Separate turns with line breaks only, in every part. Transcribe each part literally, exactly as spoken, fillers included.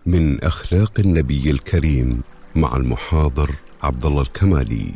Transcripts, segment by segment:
من أخلاق النبي الكريم مع المحاضر عبد الله الكمالي.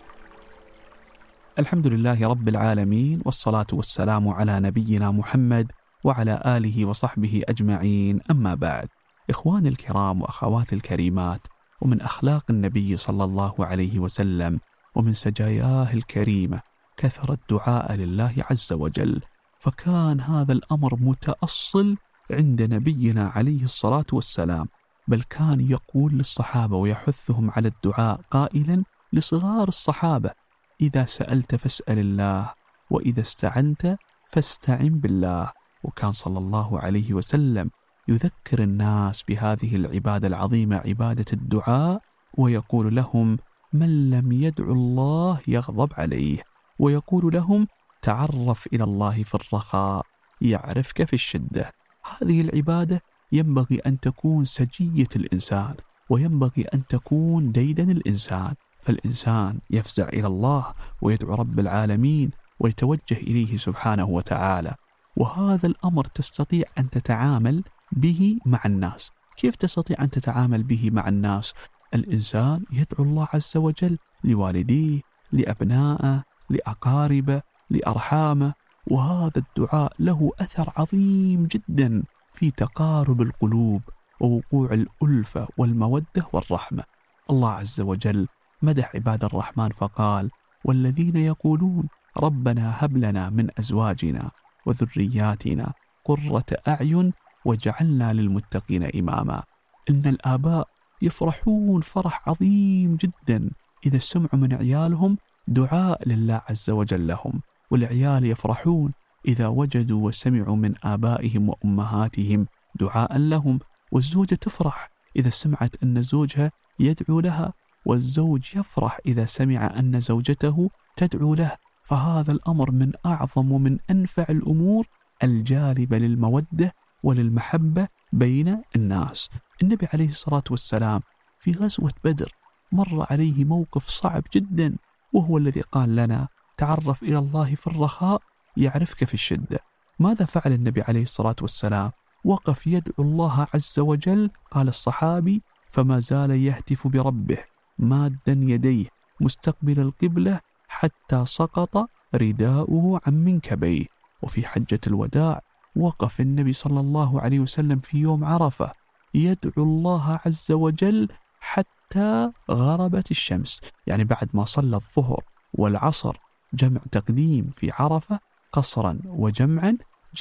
الحمد لله رب العالمين، والصلاة والسلام على نبينا محمد وعلى آله وصحبه أجمعين، أما بعد. إخواني الكرام وأخواتي الكريمات، ومن أخلاق النبي صلى الله عليه وسلم ومن سجاياه الكريمة كثر الدعاء لله عز وجل، فكان هذا الأمر متأصل عند نبينا عليه الصلاة والسلام، بل كان يقول للصحابة ويحثهم على الدعاء قائلا لصغار الصحابة: إذا سألت فاسأل الله، وإذا استعنت فاستعن بالله. وكان صلى الله عليه وسلم يذكر الناس بهذه العبادة العظيمة، عبادة الدعاء، ويقول لهم: من لم يدعو الله يغضب عليه، ويقول لهم: تعرف إلى الله في الرخاء يعرفك في الشدة. هذه العبادة ينبغي أن تكون سجية الإنسان، وينبغي أن تكون ديدن الإنسان، فالإنسان يفزع إلى الله ويدعو رب العالمين ويتوجه إليه سبحانه وتعالى. وهذا الأمر تستطيع أن تتعامل به مع الناس. كيف تستطيع أن تتعامل به مع الناس؟ الإنسان يدعو الله عز وجل لوالديه، لأبنائه، لأقاربه، لأرحامه، وهذا الدعاء له أثر عظيم جدا في تقارب القلوب ووقوع الألفة والمودة والرحمة. الله عز وجل مدح عباد الرحمن فقال: والذين يقولون ربنا هب لنا من أزواجنا وذرياتنا قرة أعين وجعلنا للمتقين إماما. إن الآباء يفرحون فرح عظيم جدا إذا سمعوا من عيالهم دعاء لله عز وجل لهم، والعيال يفرحون إذا وجدوا وسمعوا من آبائهم وأمهاتهم دعاء لهم، والزوجة تفرح إذا سمعت أن زوجها يدعو لها، والزوج يفرح إذا سمع أن زوجته تدعو له. فهذا الأمر من أعظم ومن أنفع الأمور الجالبة للمودة وللمحبة بين الناس. النبي عليه الصلاة والسلام في غزوة بدر مر عليه موقف صعب جدا، وهو الذي قال لنا: تعرف إلى الله في الرخاء يعرفك في الشدة. ماذا فعل النبي عليه الصلاة والسلام؟ وقف يدعو الله عز وجل. قال الصحابي: فما زال يهتف بربه مادا يديه مستقبل القبلة حتى سقط رداؤه عن منكبيه. وفي حجة الوداع وقف النبي صلى الله عليه وسلم في يوم عرفة يدعو الله عز وجل حتى غربت الشمس، يعني بعد ما صلى الظهر والعصر جمع تقديم في عرفة قصرا وجمعا،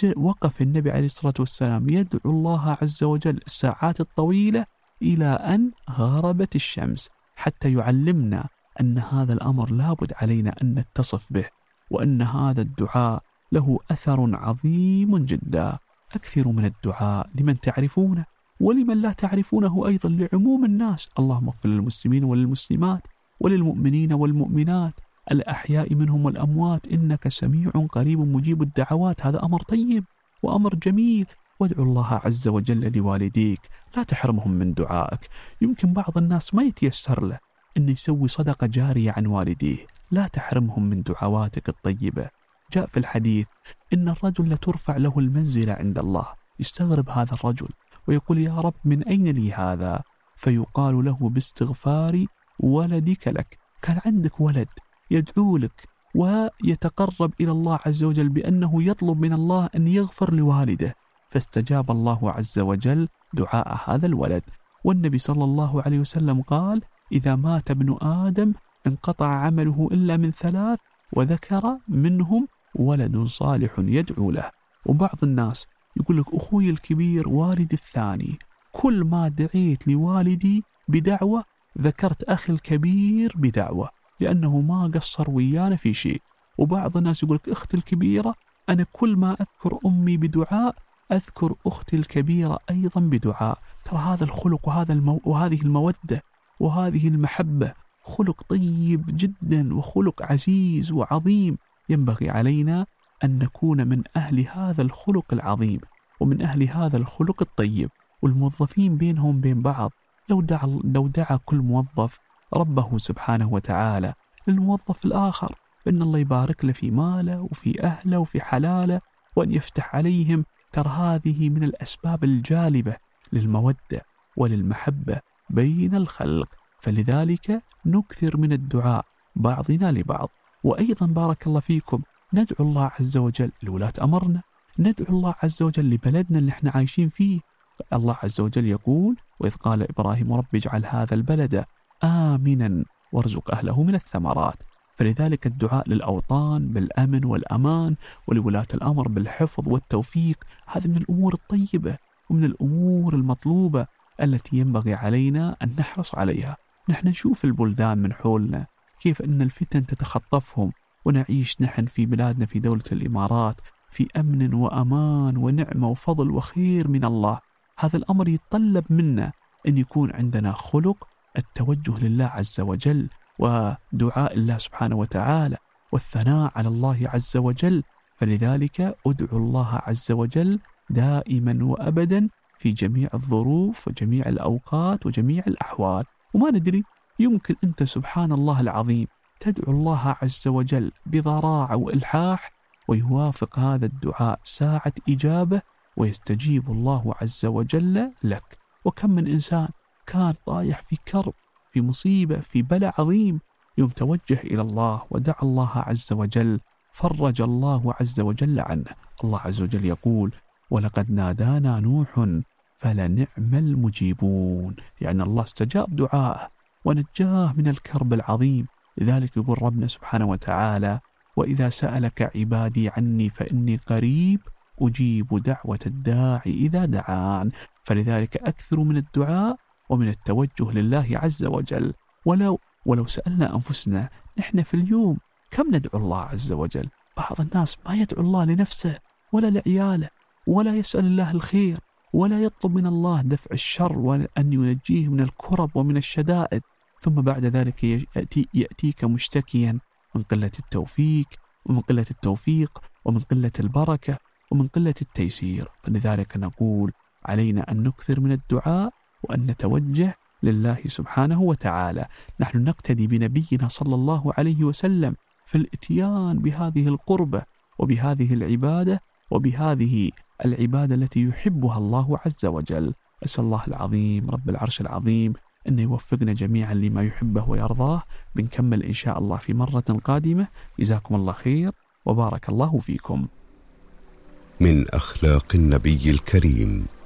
وقف النبي عليه الصلاة والسلام يدعو الله عز وجل الساعات الطويلة إلى أن غربت الشمس، حتى يعلمنا أن هذا الأمر لابد علينا أن نتصف به، وأن هذا الدعاء له أثر عظيم جدا. أكثروا من الدعاء لمن تعرفونه ولمن لا تعرفونه أيضا، لعموم الناس. اللهم اغفر للمسلمين والمسلمات وللمؤمنين والمؤمنات الأحياء منهم والأموات إنك سميع قريب مجيب الدعوات. هذا أمر طيب وأمر جميل. وادعو الله عز وجل لوالديك، لا تحرمهم من دعائك. يمكن بعض الناس ما يتيسر له أن يسوي صدقة جارية عن والديه، لا تحرمهم من دعواتك الطيبة. جاء في الحديث إن الرجل لترفع له المنزلة عند الله. يستغرب هذا الرجل ويقول: يا رب من أين لي هذا؟ فيقال له: باستغفار ولدك لك. كان عندك ولد يدعو لك ويتقرب إلى الله عز وجل بأنه يطلب من الله أن يغفر لوالده، فاستجاب الله عز وجل دعاء هذا الولد. والنبي صلى الله عليه وسلم قال: إذا مات ابن آدم انقطع عمله إلا من ثلاث، وذكر منهم ولد صالح يدعو له. وبعض الناس يقول لك: أخوي الكبير والدي الثاني، كل ما دعيت لوالدي بدعوة ذكرت أخي الكبير بدعوة، لأنه ما قصر ويانا في شيء. وبعض الناس يقول لك: أختي الكبيرة أنا كل ما أذكر أمي بدعاء أذكر أختي الكبيرة أيضا بدعاء. ترى هذا الخلق وهذا المو... وهذه المودة وهذه المحبة خلق طيب جدا وخلق عزيز وعظيم. ينبغي علينا أن نكون من أهل هذا الخلق العظيم ومن أهل هذا الخلق الطيب. والموظفين بينهم بين بعض، لو دعا, لو دعا كل موظف ربه سبحانه وتعالى للموظف الآخر بأن الله يبارك له في ماله وفي أهله وفي حلاله وأن يفتح عليهم، ترى هذه من الأسباب الجالبة للمودة وللمحبة بين الخلق. فلذلك نكثر من الدعاء بعضنا لبعض. وأيضا بارك الله فيكم ندعو الله عز وجل لولاة أمرنا، ندعو الله عز وجل لبلدنا اللي احنا عايشين فيه. الله عز وجل يقول: وإذ قال إبراهيم رب اجعل هذا البلد آمنا وارزق أهله من الثمرات. فلذلك الدعاء للأوطان بالأمن والأمان، ولولاة الأمر بالحفظ والتوفيق، هذه من الأمور الطيبة ومن الأمور المطلوبة التي ينبغي علينا أن نحرص عليها. نحن نشوف البلدان من حولنا كيف أن الفتن تتخطفهم، ونعيش نحن في بلادنا في دولة الإمارات في أمن وأمان ونعمة وفضل وخير من الله. هذا الأمر يتطلب منا أن يكون عندنا خلق التوجه لله عز وجل، ودعاء الله سبحانه وتعالى، والثناء على الله عز وجل. فلذلك أدعو الله عز وجل دائما وأبدا في جميع الظروف وجميع الأوقات وجميع الأحوال. وما ندري، يمكن أنت سبحان الله العظيم تدعو الله عز وجل بضراعة وإلحاح، ويوافق هذا الدعاء ساعة إجابة، ويستجيب الله عز وجل لك. وكم من إنسان كان طايح في كرب، في مصيبة، في بلاء عظيم، يوم توجه إلى الله ودعا الله عز وجل فرج الله عز وجل عنه. الله عز وجل يقول: ولقد نادانا نوح فلنعم المجيبون. يعني الله استجاب دعاءه ونجاه من الكرب العظيم. لذلك يقول ربنا سبحانه وتعالى: وإذا سألك عبادي عني فإني قريب أجيب دعوة الداعي إذا دعان. فلذلك أكثر من الدعاء ومن التوجه لله عز وجل. ولو ولو سألنا أنفسنا نحن في اليوم كم ندعو الله عز وجل؟ بعض الناس ما يدعو الله لنفسه ولا لعياله، ولا يسأل الله الخير، ولا يطلب من الله دفع الشر وأن ينجيه من الكرب ومن الشدائد، ثم بعد ذلك يأتي يأتيك مشتكيا من قلة التوفيق ومن قلة التوفيق ومن قلة البركة ومن قلة التيسير. فلذلك نقول علينا أن نكثر من الدعاء وأن نتوجه لله سبحانه وتعالى. نحن نقتدي بنبينا صلى الله عليه وسلم في الاتيان بهذه القربة وبهذه العبادة وبهذه العبادة التي يحبها الله عز وجل. أسأل الله العظيم رب العرش العظيم أن يوفقنا جميعا لما يحبه ويرضاه. بنكمل إن شاء الله في مرة قادمة. جزاكم الله خير وبارك الله فيكم.
من أخلاق النبي الكريم